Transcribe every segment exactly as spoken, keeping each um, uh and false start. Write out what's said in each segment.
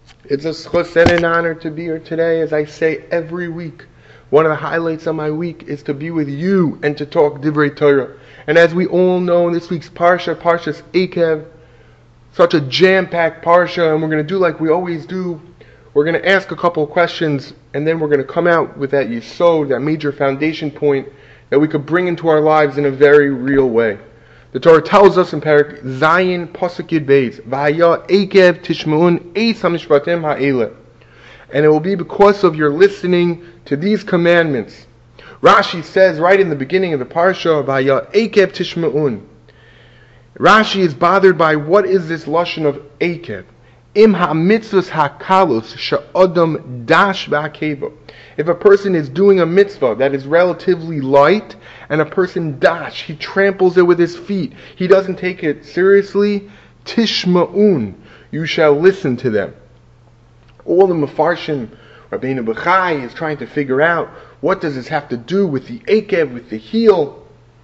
It's a schus and an honor to be here today, as I say every week. One of the highlights of my week is to be with you and to talk Divrei Torah. And as we all know, in this week's Parsha, Parshas Eikev, such a jam-packed Parsha, and we're going to do like we always do. We're going to ask a couple of questions, and then we're going to come out with that yesod, that major foundation point that we could bring into our lives in a very real way. The Torah tells us in Parak Zayin Pasuk Yud Beis, V'haya Eikev Tishma'un Eis HaMishpatim Ha'eleh, and it will be because of your listening to these commandments. Rashi says right in the beginning of the Parsha, V'haya Eikev Tishma'un. Rashi is bothered by what is this lashon of Eikev. Im ha-mitzvahs ha-kalos she'odam dash v'akeva. If a person is doing a mitzvah that is relatively light, and a person dash, he tramples it with his feet, he doesn't take it seriously, tishma'un, you shall listen to them. All the Mefarshim, Rabbeinu Bechai is trying to figure out, what does this have to do with the Eikev, with the heel?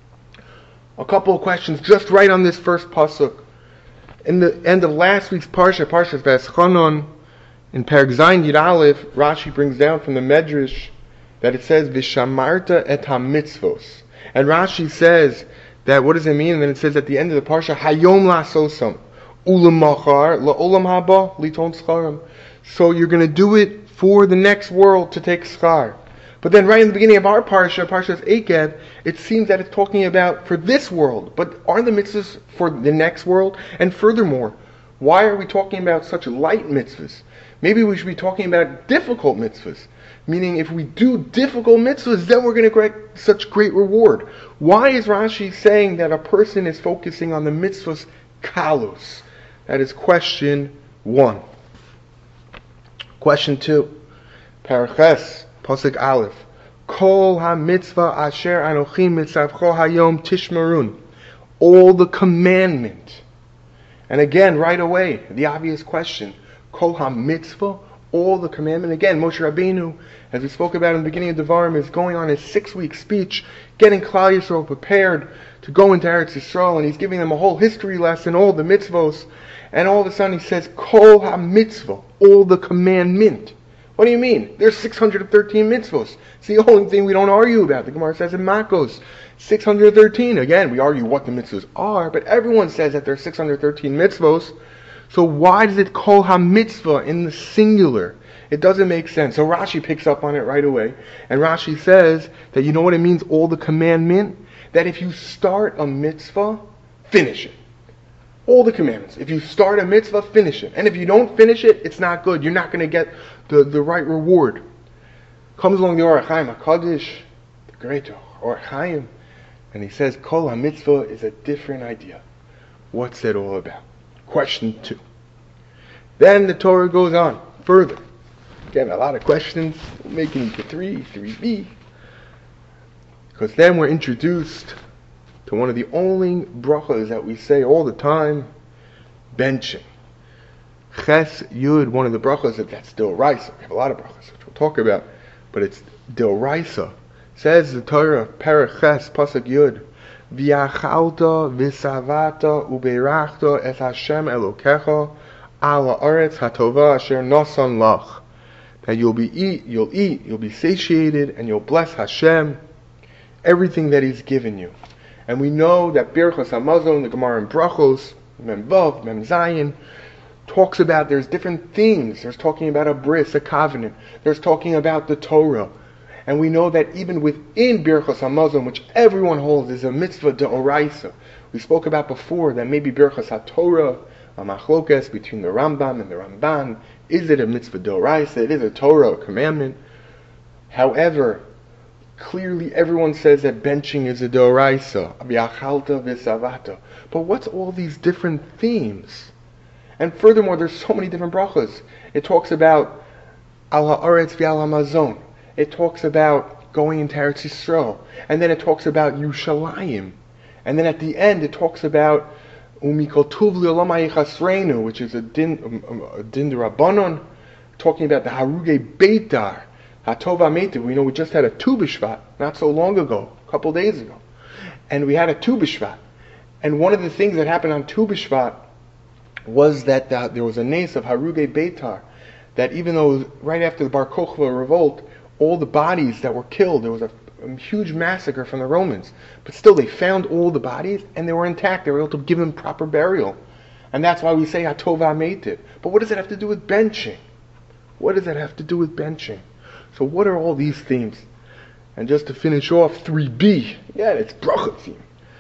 A couple of questions just right on this first pasuk. In the end of last week's parsha, Parshas V'eschanon, in Perek Zayin Yud Aleph, Rashi brings down from the Medrash that it says V'shamarta et ha-mitzvos, and Rashi says that what does it mean? And then it says at the end of the parsha, Hayom la'asosam u'lemachar la'olam haba liton scharam. So you're going to do it for the next world to take schar. But then right in the beginning of our parsha, Parshas Eikev, it seems that it's talking about for this world. But aren't the mitzvahs for the next world? And furthermore, why are we talking about such light mitzvahs? Maybe we should be talking about difficult mitzvahs. Meaning if we do difficult mitzvahs, then we're going to get such great reward. Why is Rashi saying that a person is focusing on the mitzvahs kalos? That is question one. Question two. Paraches. Pasuk Aleph. Kol ha-mitzvah asher anochi mitzavcho hayom tishmarun. All the commandment. And again, right away, the obvious question. Kol ha-mitzvah, all the commandment. Again, Moshe Rabbeinu, as we spoke about in the beginning of Devarim, is going on his six-week speech, getting Klal Yisrael prepared to go into Eretz Yisrael, and he's giving them a whole history lesson, all the mitzvos, and all of a sudden he says, Kol ha-mitzvah, all the commandment. What do you mean? There's six hundred thirteen mitzvos. It's the only thing we don't argue about. The Gemara says in Makos, six hundred thirteen. Again, we argue what the mitzvos are, but everyone says that there's six hundred thirteen mitzvos. So why does it call ha-mitzvah in the singular? It doesn't make sense. So Rashi picks up on it right away. And Rashi says that you know what it means, all the commandment? That if you start a mitzvah, finish it. All the commandments. If you start a mitzvah, finish it. And if you don't finish it, it's not good. You're not going to get the, the right reward. Comes along the Orach Chaim HaKadosh, the great Orach Chaim, and he says, Kol HaMitzvah is a different idea. What's that all about? Question two. Then the Torah goes on further. Again, a lot of questions. We'll make it into three, three B. Because then we're introduced to one of the only brachas that we say all the time, benching. Ches Yud, one of the brachas that that's D'Oraisa. We have a lot of brachas which we'll talk about, but it's D'Oraisa. Says the Torah, Perek Ches, Pasuk Yud, V'yachalta v'savata ubeirachta es Hashem Elokecha al ha'aretz hatova asher nasan lach. That you'll be eat, you'll eat, you'll be satiated, and you'll bless Hashem, everything that He's given you. And we know that Birchos HaMazon, the Gemara in Brachos, Mem Vav, Mem Zayin, talks about there's different things. There's talking about a bris, a covenant. There's talking about the Torah. And we know that even within Birchos HaMazon, which everyone holds is a mitzvah d'oraisa. We spoke about before that maybe Birchos HaTorah, a machlokes between the Rambam and the Ramban. Is it a mitzvah d'oraisa? It is a Torah, a commandment. However, clearly everyone says that benching is a d'oraisa, v'yachalta v'savata. But what's all these different themes? And furthermore, there's so many different brachas. It talks about al ha'aretz v'al hamazon. It talks about going into Eretz Yisrael. And then it talks about Yushalayim. And then at the end it talks about umikol tuv li'olam hayichasreinu, which is a din, a, a din d'Rabbanon, talking about the Haruge Beitar, Hatova Meitiv. We know we just had a Tu B'Shvat not so long ago, a couple days ago. And we had a Tu B'Shvat. And one of the things that happened on Tu B'Shvat was that uh, there was a nace of Haruge Beitar. that even though right after the Bar Kokhba revolt, all the bodies that were killed, there was a, a huge massacre from the Romans, but still they found all the bodies and they were intact. They were able to give them proper burial. And that's why we say Hatov HaMeitiv. But what does it have to do with benching? What does that have to do with benching? So what are all these themes? And just to finish off, three B. Yeah, it's bracha theme.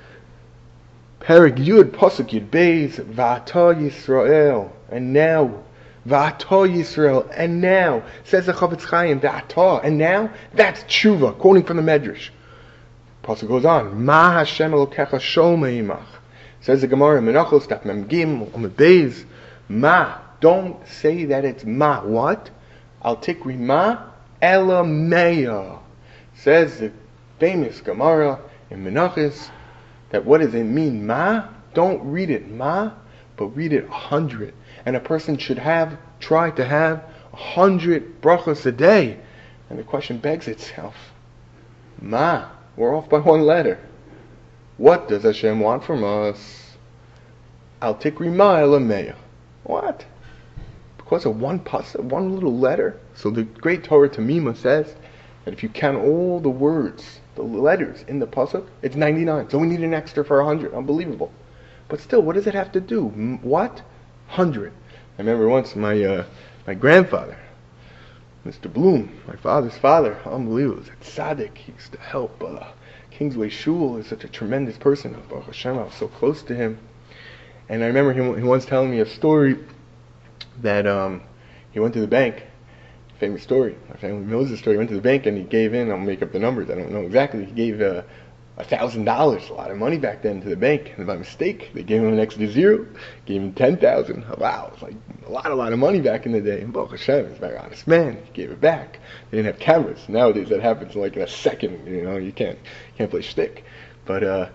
Perek Yud, Pasuk Yud Beis, V'ata Yisrael. And now, V'ata Yisrael. And now, says the Chavetz Chaim, V'ata. And now, that's tshuva, quoting from the Medrash. Pasuk goes on, Ma Hashem Elokecha Shomei Imach. Says the Gemara, Menachos, Daf Mem Gim, Amud Beis. Ma. Don't say that it's ma. What? Al tikri ma elameya. Says the famous Gemara in Menachos that what does it mean, ma? Don't read it ma, but read it a hundred. And a person should have, try to have a hundred brachos a day. And the question begs itself, ma, we're off by one letter. What does Hashem want from us? Al tikri ma elameya. What? Because of one pasuk, one little letter. So the great Torah Tamima says that if you count all the words, the letters in the pasuk, it's ninety-nine. So we need an extra for one hundred. Unbelievable. But still, what does it have to do? M- what? one hundred. I remember once my uh, my grandfather, Mister Bloom, my father's father, unbelievable. He was a tzaddik. He used to help uh, Kingsway Shul. He's such a tremendous person. Baruch Hashem, I was so close to him. And I remember him, he once telling me a story that um, he went to the bank. Famous story. My family knows the story. He went to the bank and he gave in, I'll make up the numbers, I don't know exactly, he gave uh, one thousand dollars, a lot of money back then, to the bank. And by mistake, they gave him an extra zero, gave him ten thousand dollars. Wow, it was like a lot, a lot of money back in the day. And Baruch Hashem, he's a very honest man. He gave it back. They didn't have cameras. Nowadays that happens like in a second, you know, you can't, can't play shtick. But, uh,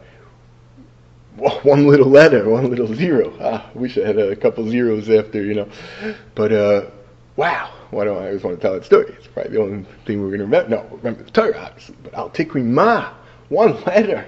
one little letter, one little zero. Ah, I wish I had a couple zeros after, you know. But, uh, wow. Why don't I always want to tell that story? It's probably the only thing we're going to remember. No, remember the Torah, obviously. But Al Tikri Ma, one letter.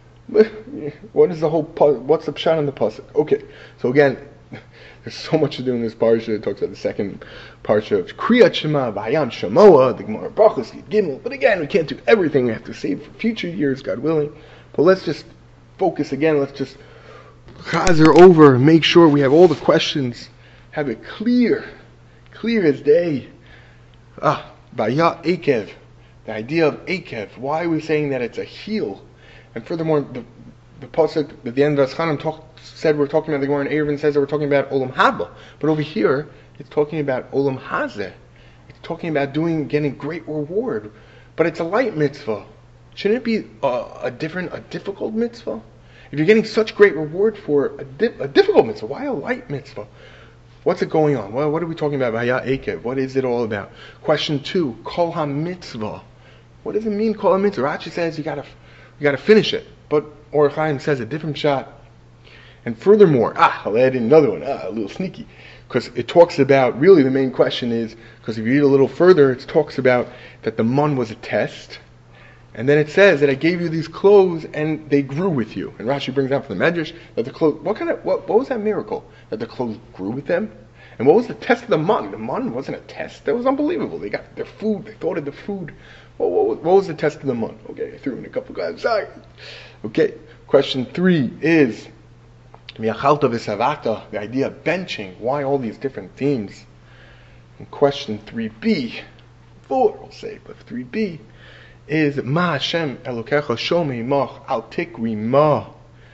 What is the whole, what's the pshat on the pasuk? Okay, so again, there's so much to do in this parsha. It talks about the second parsha of Kriyat Shema, Vayam Shamoa, the Gemara Brachos, Yud Gimel. But again, we can't do everything. We have to save for future years, God willing. But let's just focus again. Let's just chazer over, make sure we have all the questions, have it clear, clear as day. Ah, Vaya Ekev, the idea of Ekev. Why are we saying that it's a heel? And furthermore, the the pasuk at the end of Aschanim talk, said we're talking about the Gemara, and Eruvin says that we're talking about Olam Haba. But over here, it's talking about Olam Hazeh. It's talking about doing, getting great reward. But it's a light mitzvah. Shouldn't it be a, a different, a difficult mitzvah? If you're getting such great reward for a, di- a difficult mitzvah, why a light mitzvah? What's it going on? Well, what are we talking about? Vaya Ekev. What is it all about? Question two, Kol HaMitzvah. What does it mean, Kol HaMitzvah? Rashi says you gotta, you gotta finish it. But Or Chaim says a different shot. And furthermore, ah, I'll add in another one, ah, a little sneaky. Because it talks about, really the main question is, because if you read a little further, it talks about that the mun was a test. And then it says that I gave you these clothes and they grew with you. And Rashi brings out from the Medrash that the clothes, what kind of, what, what was that miracle? That the clothes grew with them? And what was the test of the mun? The mun wasn't a test. That was unbelievable. They got their food, they thought of the food. Well, what, what was the test of the mun? Okay, I threw in a couple guys, sorry. Okay, question three is, Miachalta v'savata, the idea of benching. Why all these different themes? And question three B, four I'll say, but three B, is Ma Hashem Elokecha Shomei Imach Al Tikri Ma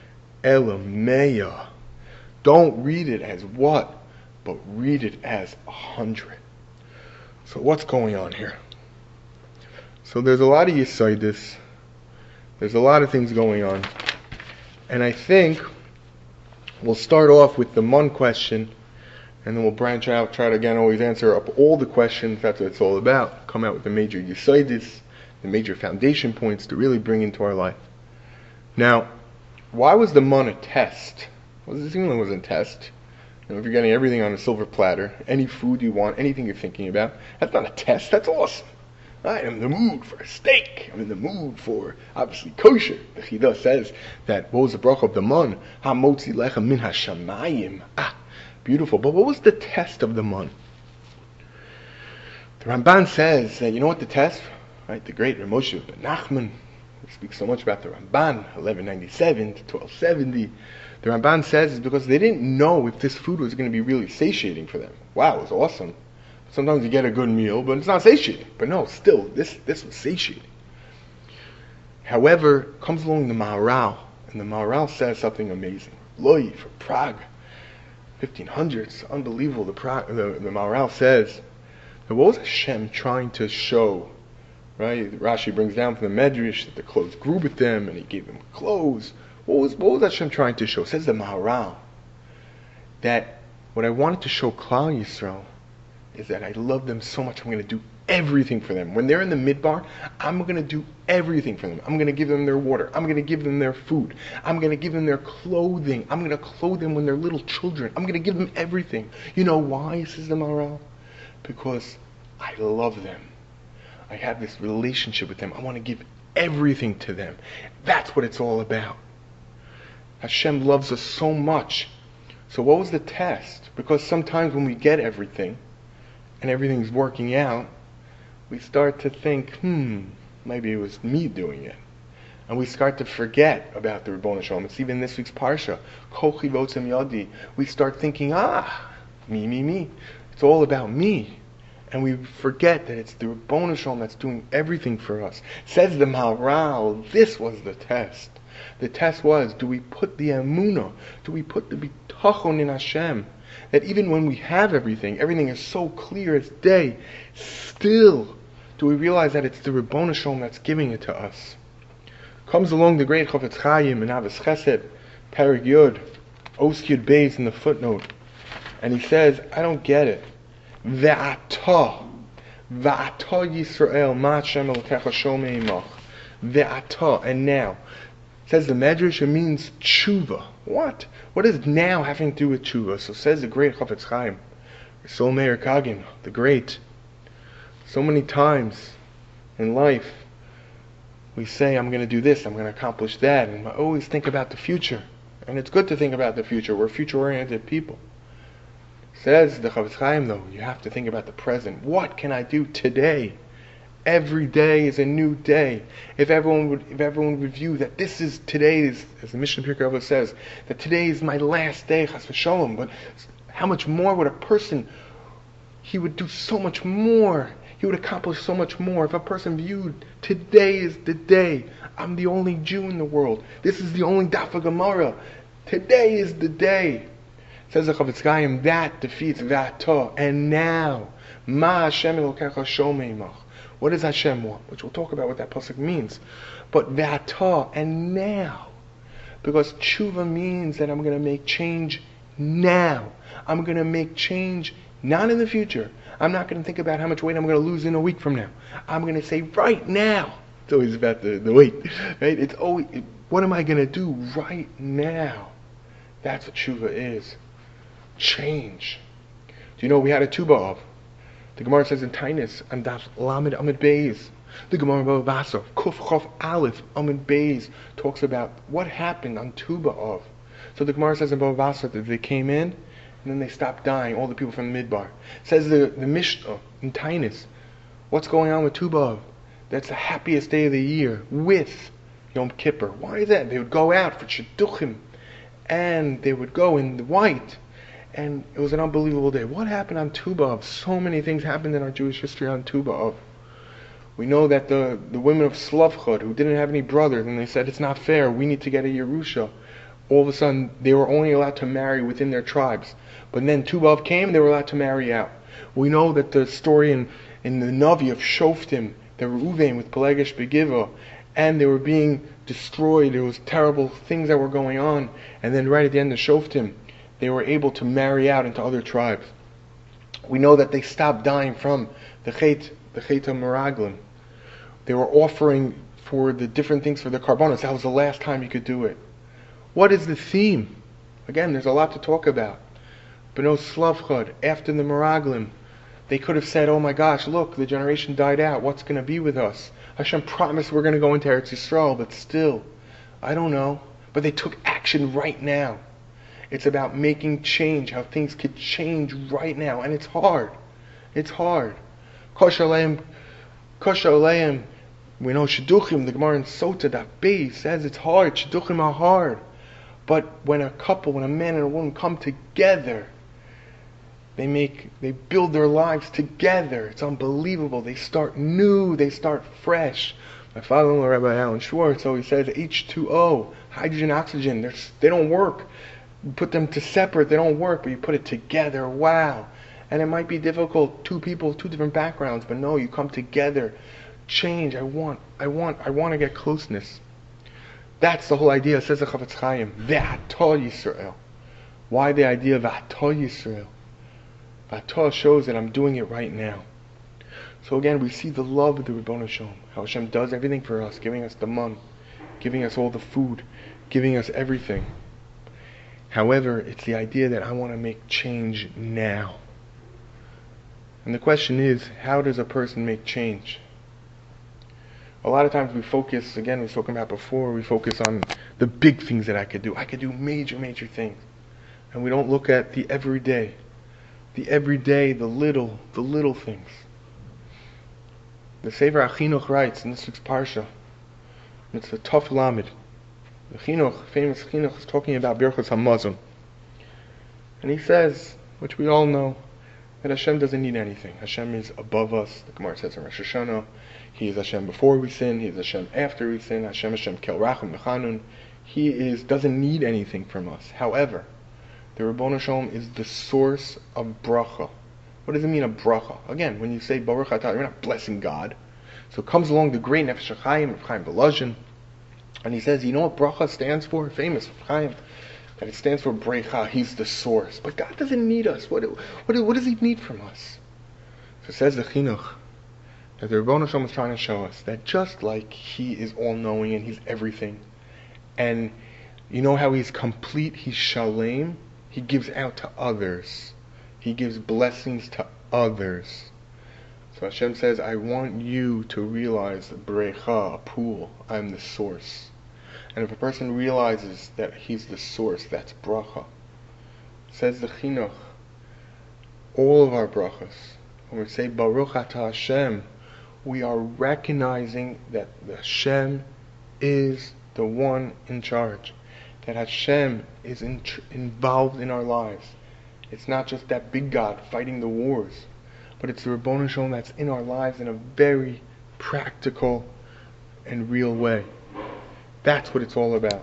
Elameya. Don't read it as what, but read it as a hundred. So what's going on here? So there's a lot of Yisaidis. There's a lot of things going on. And I think we'll start off with the mun question, and then we'll branch out, try to again always answer up all the questions. That's what it's all about. Come out with the major Yisaidis, the major foundation points to really bring into our life. Now, why was the mun a test? Well, this even wasn't a test. You know, if you're getting everything on a silver platter, any food you want, anything you're thinking about, that's not a test, that's awesome. I am in the mood for a steak. I'm in the mood for, obviously, kosher. The Chidah says that, what was the bracha of the mun? Ha-motzi lechem min ha-shamayim. Ah, beautiful. But what was the test of the mun? Ramban says that, you know what the test, right? The great Rav Moshe ben Nachman, we speak so much about the Ramban, eleven ninety-seven to twelve seventy. The Ramban says is because they didn't know if this food was going to be really satiating for them. Wow, it was awesome. Sometimes you get a good meal, but it's not satiating. But no, still, this this was satiating. However, comes along the Maharal, and the Maharal says something amazing. Loi, for Prague, fifteen hundreds, unbelievable. The, Prague, the, the Maharal says, that what was Hashem trying to show? Right? Rashi brings down from the Medrash that the clothes grew with them, and he gave them clothes. What was, what was Hashem trying to show? Says the Maharal, that what I wanted to show Klal Yisrael is that I love them so much, I'm going to do everything for them. When they're in the midbar, I'm going to do everything for them. I'm going to give them their water. I'm going to give them their food. I'm going to give them their clothing. I'm going to clothe them when they're little children. I'm going to give them everything. You know why, says the Maharal? Because I love them. I have this relationship with them. I want to give everything to them. That's what it's all about. Hashem loves us so much. So what was the test? Because sometimes when we get everything, and everything's working out, we start to think, hmm, maybe it was me doing it. And we start to forget about the Ribbono Shel Olam. It's even this week's Parsha, Kol Chivotzim Yadi. We start thinking, ah, me, me, me. It's all about me. And we forget that it's the Ribbono Shel Olam that's doing everything for us. Says the Maharal, this was the test. The test was, do we put the emunah, do we put the bitachon in Hashem? That even when we have everything, everything is so clear as day, still do we realize that it's the Ribbono Shel Olam that's giving it to us. Comes along the great Chofetz Chaim and Ahavas Chesed, Perek Yud, Os Yud Beis in the footnote, and he says, I don't get it. Ve'ata, ve'ata Yisrael, ma Hashem Elokecha shomei imach. Ve'ata, and now. Says the Medrash, it means tshuva. What? What does now having to do with tshuva? So says the great Chofetz Chaim, Sol Meir Kagan, the great. So many times in life, we say, I'm going to do this, I'm going to accomplish that, and I always think about the future. And it's good to think about the future. We're future-oriented people. Says the Chofetz Chaim, though, you have to think about the present. What can I do today? Every day is a new day. If everyone would, if everyone would view that this is today's, as the Mishnah Pirkei Avos says, that today is my last day, chas v'sholom. But how much more would a person? He would do so much more. He would accomplish so much more if a person viewed today is the day. I'm the only Jew in the world. This is the only Daf Gemara. Today is the day. Says the Chofetz Chaim, that defeats V'ata. And now, Ma Hashem Elokecha shomei imach. What does Hashem want? Which we'll talk about what that pasuk means. But Ve'ata, and now. Because tshuva means that I'm going to make change now. I'm going to make change not in the future. I'm not going to think about how much weight I'm going to lose in a week from now. I'm going to say right now. It's always about the, the weight. Right? It's always, what am I going to do right now? That's what tshuva is. Change. Do you know we had a Tu B'Av? The Gemara says in Tainus, and Daf Lamed Amid Beis, the Gemara Bava Basra, Kuf Chof Aleph Amid Beis, talks about what happened on Tu B'Av. So the Gemara says in Bava Basra that they came in, and then they stopped dying, all the people from the Midbar. Says the, the Mishnah in Tainus, what's going on with Tu B'Av? That's the happiest day of the year, with Yom Kippur. Why is that? They would go out for Shidduchim, and they would go in the white, and it was an unbelievable day. What happened on Tu B'Av? So many things happened in our Jewish history on Tu B'Av. We know that the, the women of Slavchod, who didn't have any brothers, and they said, it's not fair, we need to get a Yerusha. All of a sudden, they were only allowed to marry within their tribes. But then Tu B'Av came, they were allowed to marry out. We know that the story in, in the Navi of Shoftim, the Reuven with Pelegesh Begiva, and they were being destroyed. There was terrible things that were going on. And then right at the end of Shoftim, they were able to marry out into other tribes. We know that they stopped dying from the Chet, the Chet HaMeraglim. They were offering for the different things for the Karbonos. That was the last time you could do it. What is the theme? Again, there's a lot to talk about. B'no Slavchad, after the Meraglim, they could have said, oh my gosh, look, the generation died out. What's going to be with us? Hashem promised we're going to go into Eretz Yisrael, but still, I don't know. But they took action right now. It's about making change, how things could change right now. And it's hard. It's hard. Kosher aleim, kosher aleim. We know shidduchim, the Gemara in Sota, that base says it's hard. Shidduchim are hard. But when a couple, when a man and a woman come together, they make, they build their lives together. It's unbelievable. They start new. They start fresh. My father-in-law, Rabbi Alan Schwartz, always says H two O, hydrogen, oxygen, they're, they don't work. You put them to separate, they don't work, but you put it together, wow. And it might be difficult, two people, two different backgrounds, but no, you come together, change. I want, I want, I want to get closeness. That's the whole idea, says the Chavetz Chaim, Ve'atah Yisrael. Why the idea of Ve'atah Yisrael? Ve'atah shows that I'm doing it right now. So again, we see the love of the Ribbono Shel Olam, how Hashem does everything for us, giving us the man, giving us all the food, giving us everything. However, it's the idea that I want to make change now. And the question is, how does a person make change? A lot of times we focus, again, we were talking about before, we focus on the big things that I could do. I could do major, major things. And we don't look at the everyday. The everyday, the little, the little things. The Sefer HaChinuch writes in this week's Parsha, it's a tough lamed. The Chinuch, famous Chinuch, is talking about Birchos HaMazon. And he says, which we all know, that Hashem doesn't need anything. Hashem is above us. The Gemara says in Rosh Hashanah, He is Hashem before we sin, He is Hashem after we sin, Hashem Hashem Kel Rachum Mechanun. He is doesn't need anything from us. However, the Ribbono Shel Olam is the source of bracha. What does it mean, a bracha? Again, when you say Baruch Atah, you're not blessing God. So comes along the great Nefesh HaChaim, Chaim Volozhin, and he says, you know what bracha stands for? Famous Chaim, that it stands for brecha. He's the source. But God doesn't need us. What, what, what does He need from us? So it says the Chinuch, that the Ribbono Shel Olam is trying to show us that just like He is all-knowing and He's everything, and you know how He's complete, He's shalem, He gives out to others. He gives blessings to others. So Hashem says, I want you to realize brecha, a pool, I'm the source. And if a person realizes that he's the source, that's bracha. Says the Chinuch, all of our brachas, when we say Baruch Atah Hashem, we are recognizing that Hashem is the one in charge. That Hashem is in tr- involved in our lives. It's not just that big God fighting the wars, but it's the Ribbono Shel Olam that's in our lives in a very practical and real way. That's what it's all about.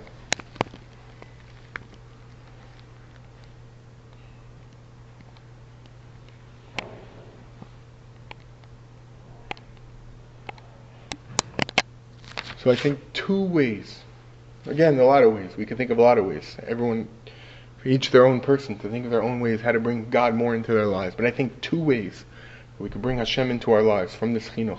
So I think two ways, again, a lot of ways, we can think of a lot of ways. Everyone, for each their own person, to think of their own ways how to bring God more into their lives. But I think two ways we can bring Hashem into our lives from this chinuch.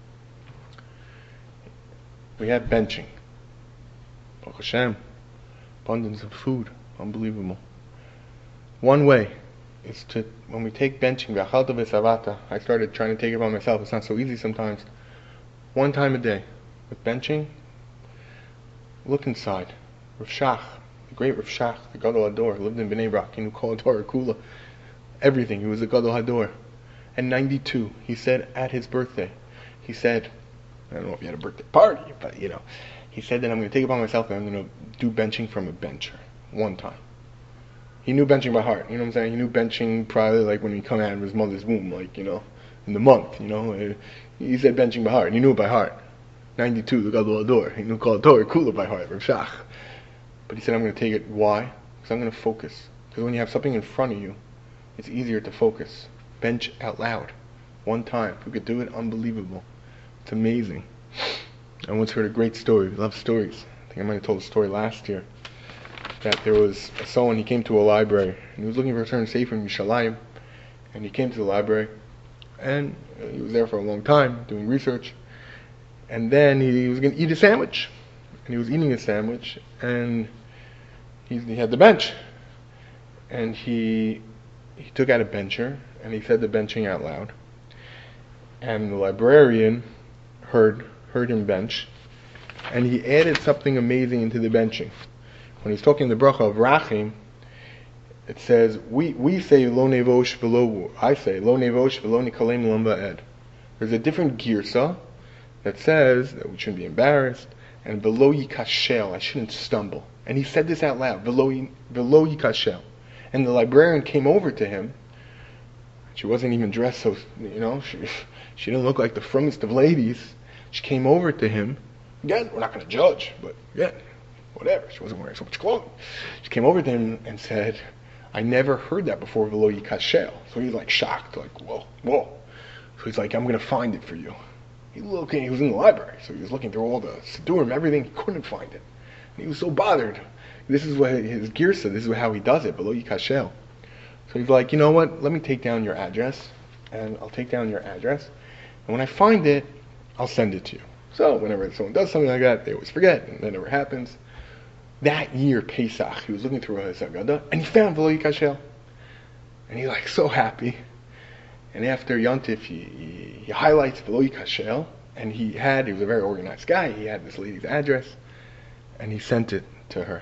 We have benching. Baruch Hashem, abundance of food, unbelievable. One way is to, when we take benching, v'achalta v'savata, I started trying to take it by myself, it's not so easy sometimes. One time a day, with benching, look inside. Rav Shach, the great Rav Shach, the Gadol Hador, lived in Bnei Brak, he knew Kol Torah Kula, everything, he was a Gadol Hador. At ninety-two, he said at his birthday, he said, I don't know if he had a birthday party, but you know, he said that I'm going to take it upon myself and I'm going to do benching from a bencher, one time. He knew benching by heart, you know what I'm saying? He knew benching probably like when he come out of his mother's womb, like, you know, in the month, you know. He said benching by heart, he knew it by heart. ninety-two, the Gadol Hador, he knew Kol Torah Kula by heart, Rav Shach. But he said, I'm going to take it, why? Because I'm going to focus. Because when you have something in front of you, it's easier to focus. Bench out loud, one time. If we could do it, unbelievable. It's amazing. I once heard a great story. We love stories. I think I might have told a story last year. That there was someone, he came to a library, and he was looking for a certain sefer in Yerushalayim, and he came to the library, and he was there for a long time, doing research, and then he, he was going to eat a sandwich, and he was eating a sandwich, and he, he had the bench, and he he took out a bencher, and he said the benching out loud, and the librarian heard heard him bench, and he added something amazing into the benching. When he's talking the bracha of Rachim, it says, we, we say lo nevosh v'lo, I say lo nevosh v'lo nikalem lam ba'ed. There's a different girsa that says that we shouldn't be embarrassed, and velo yikashel, I shouldn't stumble. And he said this out loud, velo yikashel. And the librarian came over to him. She wasn't even dressed so, you know, she, she didn't look like the frummiest of ladies. She came over to him. Again, we're not going to judge, but again, whatever. She wasn't wearing so much clothing. She came over to him and said, I never heard that before, velo yikashel. So he's like shocked, like, whoa, whoa. So he's like, I'm going to find it for you. He, looking, he was in the library, so he was looking through all the Siddurim, everything. He couldn't find it. And he was so bothered. This is what his girsa, this is how he does it, velo yikashel. So he's like, you know what, let me take down your address, and I'll take down your address, and when I find it, I'll send it to you. So whenever someone does something like that, they always forget, and that never happens. That year, Pesach, he was looking through his Haggadah, and he found velo yikashel. And he's like so happy. And after Yontif, he, he, he highlights velo yikashel, and he had, he was a very organized guy, he had this lady's address, and he sent it to her.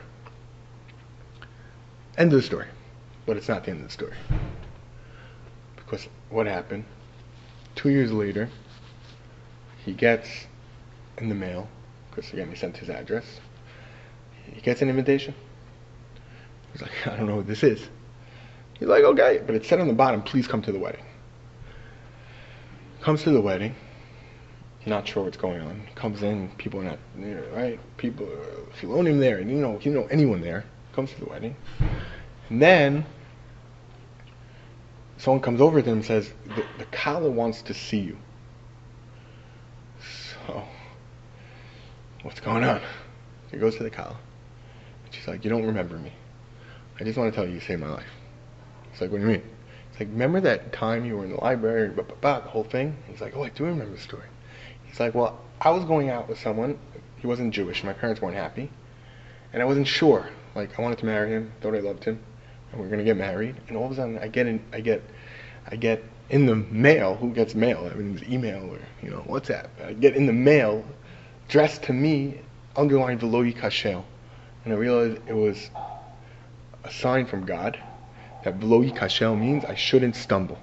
End of the story. But it's not the end of the story. Because what happened? Two years later, he gets in the mail, because again, he sent his address, he gets an invitation. He's like, I don't know what this is. He's like, okay, but it said on the bottom, please come to the wedding. Comes to the wedding, not sure what's going on. Comes in, people are not there, right? People, uh, if you loan him there, and you know, you know anyone there, comes to the wedding. And then, someone comes over to him and says, the, the Kala wants to see you. So, what's going on? He goes to the Kala. And she's like, you don't remember me. I just want to tell you, you saved my life. He's like, what do you mean? He's like, remember that time you were in the library, blah, blah, blah, the whole thing? He's like, oh, I do remember the story. He's like, well, I was going out with someone. He wasn't Jewish. My parents weren't happy. And I wasn't sure. Like, I wanted to marry him. Thought I loved him. And we we're going to get married. And all of a sudden, I get in, I get, I get in the mail. Who gets mail? I mean, it's email or, you know, WhatsApp. I get in the mail, dressed to me, underlined velo yikashel. And I realized it was a sign from God that velo yikashel means I shouldn't stumble.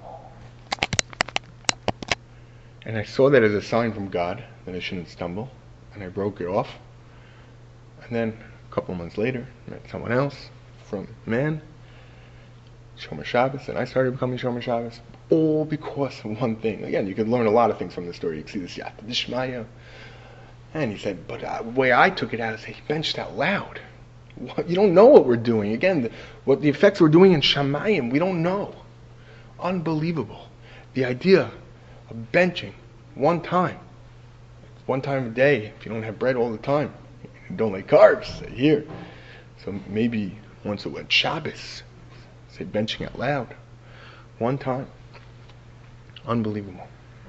And I saw that as a sign from God that I shouldn't stumble. And I broke it off. And then a couple of months later, I met someone else from man, Shomer Shabbos, and I started becoming Shomer Shabbos. All because of one thing. Again, you could learn a lot of things from the story. You can see this Yata Dishmaya. And he said, but uh, the way I took it out is he benched out loud. What, you don't know what we're doing. Again, the, what the effects we're doing in Shamayim, we don't know. Unbelievable. The idea of benching one time, one time a day, if you don't have bread all the time, you don't like carbs, say here. So maybe once a week, Shabbos, say benching out loud, one time. Unbelievable.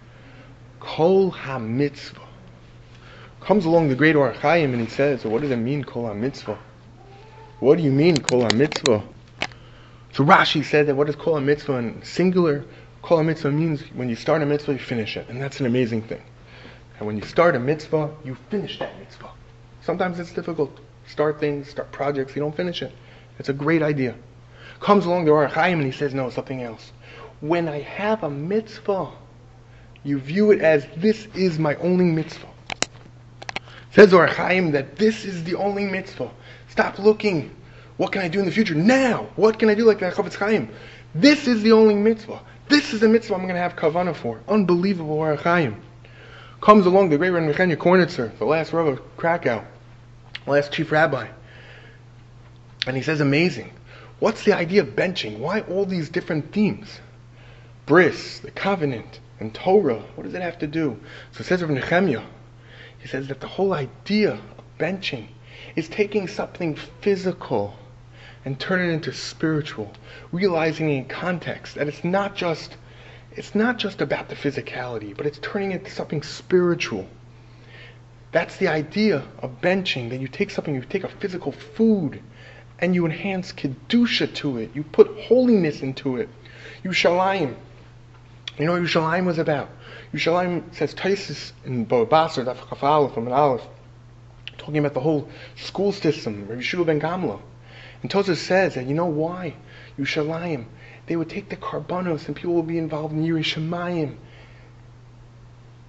Kol ha-mitzvah. Comes along the great Or HaChaim and he says, so what does it mean, Kol ha-mitzvah? What do you mean, Kol ha-mitzvah? So Rashi said that what is Kol ha-mitzvah in singular? Kol ha-mitzvah means when you start a mitzvah, you finish it. And that's an amazing thing. And when you start a mitzvah, you finish that mitzvah. Sometimes it's difficult. Start things, start projects, you don't finish it. It's a great idea. Comes along the Or HaChaim and he says, no, something else. When I have a mitzvah, you view it as this is my only mitzvah. Says Or HaChaim that this is the only mitzvah. Stop looking. What can I do in the future? Now! What can I do like the Chofetz Chaim? This is the only mitzvah. This is the mitzvah I'm going to have kavanah for. Unbelievable Or HaChaim. Comes along the great Rebbe Nechemya Kornitzer, the last Rebbe of Krakow, last chief rabbi. And he says, amazing. What's the idea of benching? Why all these different themes? Bris, the covenant, and Torah. What does it have to do? So it says Rebbe Nechemya, he says that the whole idea of benching is taking something physical and turning it into spiritual, realizing in context that it's not just it's not just about the physicality, but it's turning it into something spiritual. That's the idea of benching, that you take something, you take a physical food, and you enhance kedusha to it. You put holiness into it. Yushalayim. You know what Yushalayim was about? Yushalayim says Taisus in Bava Basra, Daf Chaf Aleph, from an Aleph, talking about the whole school system, Rabbi Yeshua ben Gamla. And Tosfos says that you know why Yushalayim? They would take the karbanos and people would be involved in Yerei Shemayim.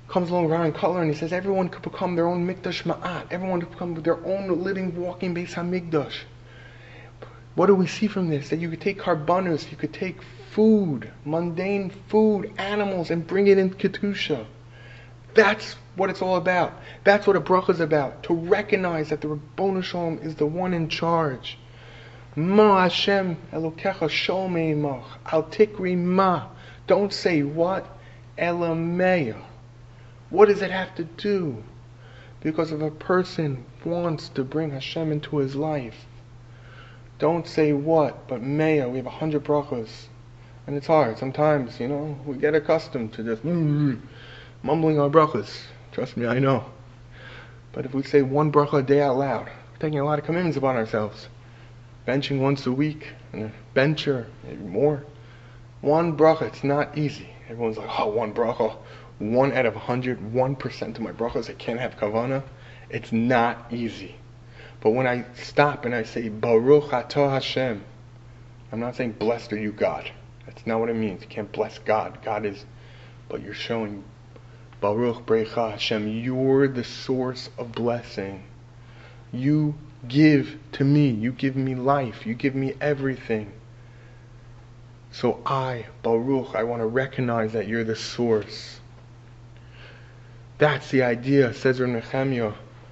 Comes along Ron Cutler and he says everyone could become their own Mikdash Ma'at. Everyone could become their own living, walking Beis HaMikdash. What do we see from this? That you could take karbanos, you could take food, mundane food, animals, and bring it in Kedusha. That's what it's all about. That's what a bracha is about. To recognize that the Ribono Shel Olam is the one in charge. Ma Hashem Elokecha Shomei Mach Al Tikri Ma. Don't say what? Elameya. What does it have to do? Because if a person wants to bring Hashem into his life, don't say what, but Meya. We have a hundred brachas. And it's hard. Sometimes, you know, we get accustomed to just mm, mumbling our brachas. Trust me, I know. But if we say one bracha a day out loud, we're taking a lot of commitments upon ourselves. Benching once a week, and a bencher, maybe more. One bracha, it's not easy. Everyone's like, oh, one bracha. One out of a hundred, one percent of my brachas, I can't have kavana. It's not easy. But when I stop and I say, Baruch Atah Hashem, I'm not saying, blessed are you, God. That's not what it means. You can't bless God. God is, but you're showing, Baruch Brecha Hashem, you're the source of blessing. You give to me. You give me life. You give me everything. So I, Baruch, I want to recognize that you're the source. That's the idea, says Reb Nehemiah,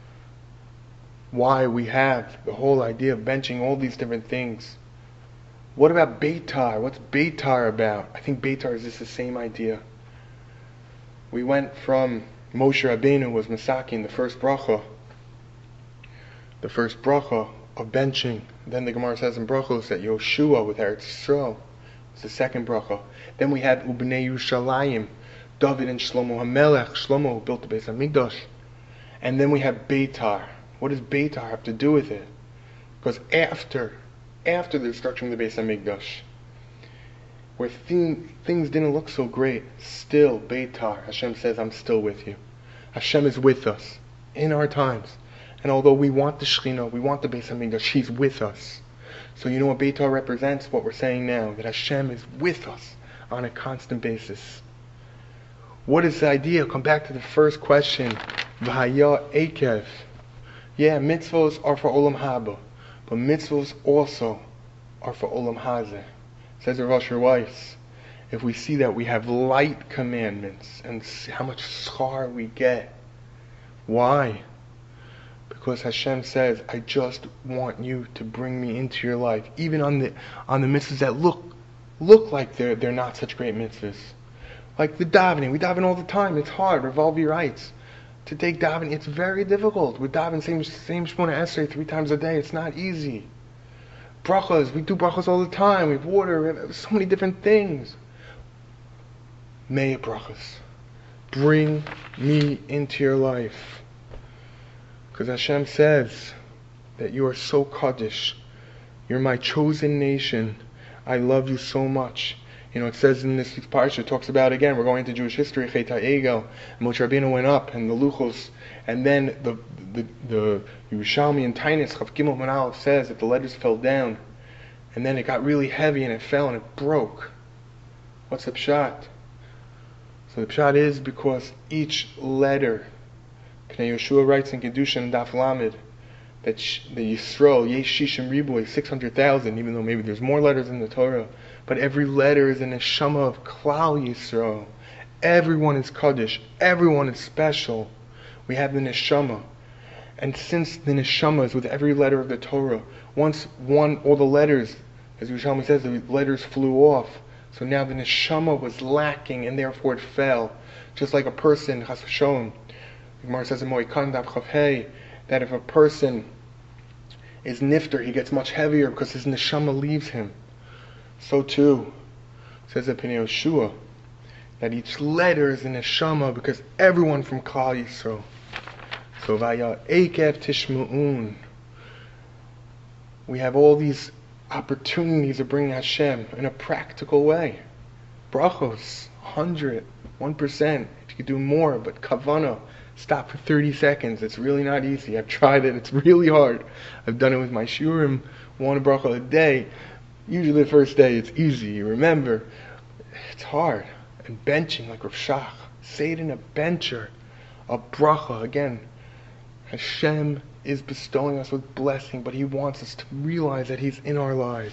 why we have the whole idea of benching all these different things. What about Beitar? What's Beitar about? I think Beitar is just the same idea. We went from Moshe Rabbeinu was Masakin, the first bracha, the first bracha of benching. Then the Gemara says in brachos that Yoshua with Eretz Yisrael was the second bracha. Then we had Ubnei Yerushalayim, David and Shlomo HaMelech, Shlomo who built the Beis HaMikdash. And then we have Beitar. What does Beitar have to do with it? Because after, after the destruction of the Beis HaMikdash, where thing, things didn't look so great, still Beitar, Hashem says, I'm still with you. Hashem is with us in our times. And although we want the Shekhinah, we want the Beis HaMikdash, He's with us. So you know what Beitar represents? What we're saying now, that Hashem is with us on a constant basis. What is the idea? Come back to the first question. V'haya ekev. Yeah, mitzvos are for Olam Haba, but mitzvos also are for Olam Hazeh. Says Rav Asher Weiss, if we see that we have light commandments and see how much schar we get. Why? Because Hashem says, I just want you to bring me into your life, even on the on the mitzvahs that look look like they're they're not such great mitzvahs. Like the davening, we daven all the time. It's hard. Revolvi writes to take davening. It's very difficult. We daven same same Shemona Esrei three times a day. It's not easy. Brachas, we do brachas all the time. We have water. We have so many different things. May brachas, bring me into your life, because Hashem says that you are so kaddish. You're my chosen nation. I love you so much. You know, it says in this week's parsha, it talks about, again, we're going into Jewish history, Chet HaEgel, and Moshe Rabbeinu went up, and the Luchos, and then the the, the Yerushalmi and Tainus, Chav Gimel Manal says that the letters fell down, and then it got really heavy, and it fell, and it broke. What's the pshat? So the pshat is because each letter, Pnei Yeshua writes in Kedushin and Daf Lamed, that the Yisrael, Yesh Shishim Riboy, six hundred thousand, even though maybe there's more letters in the Torah, but every letter is a neshama of Klal Yisrael. Everyone is Kaddish. Everyone is special. We have the neshama. And since the neshama is with every letter of the Torah, once one, all the letters, as Yerushalmi says, the letters flew off. So now the neshama was lacking, and therefore it fell. Just like a person, Chas v'sholom, the Gemara says in Moikan Daf Chav Hey, that if a person is nifter, he gets much heavier because his neshama leaves him. So too, says in Pnei Yoshua, that each letter is a neshama because everyone from Klal Yisrael. So vaya ekev tishma'un. We have all these opportunities of bringing Hashem in a practical way. Brachos, one hundred, one percent. If you could do more, but kavana, stop for thirty seconds. It's really not easy. I've tried it. It's really hard. I've done it with my shiurim, one bracha a day. Usually the first day it's easy. You remember. It's hard. And benching like Rav Shach. Say it in a bencher, a bracha. Again, Hashem is bestowing us with blessing, but He wants us to realize that He's in our lives.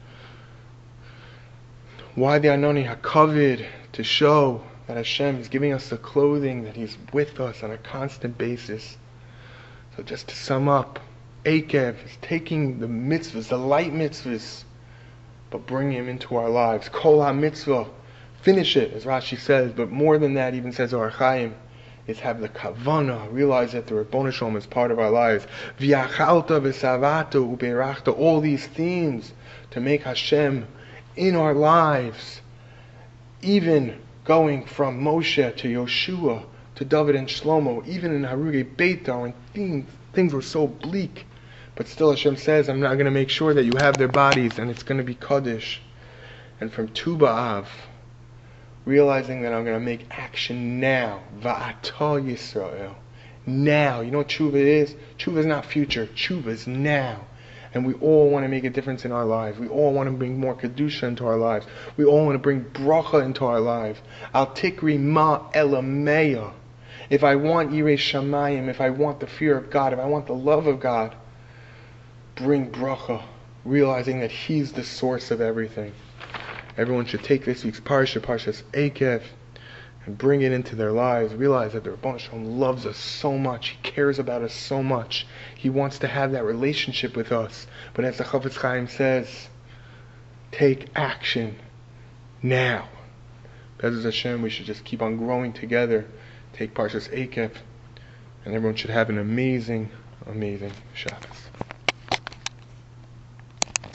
Why the Anoni HaKavod? To show that Hashem is giving us the clothing, that He's with us on a constant basis. So just to sum up, Eikev is taking the mitzvahs, the light mitzvahs, but bringing Him into our lives. Kol HaMitzvah, finish it, as Rashi says, but more than that, even says Or Chaim, is have the kavana, realize that the Ribono Shel Olam is part of our lives. V'yachalta v'savata u'beirachta, all these themes to make Hashem in our lives, even going from Moshe to Yoshua to David and Shlomo, even in Harugei Beitar, when things, things were so bleak, but still Hashem says, I'm not going to make sure that you have their bodies, and it's going to be Kaddish. And from Tu B'Av, realizing that I'm going to make action now. Va'ata Yisrael. Now. You know what tshuva is? Tshuva is not future. Tshuva is now. And we all want to make a difference in our lives. We all want to bring more kedusha into our lives. We all want to bring bracha into our lives. Al tikri ma elameya. If I want yirei shamayim, if I want the fear of God, if I want the love of God, bring bracha, realizing that He's the source of everything. Everyone should take this week's parsha, Parshas Eikev, and bring it into their lives. Realize that the Ribono Shel Olam loves us so much. He cares about us so much. He wants to have that relationship with us. But as the Chafetz Chaim says, take action now. Be'ezus Hashem, we should just keep on growing together. Take Parshas Eikev, and everyone should have an amazing, amazing Shabbos.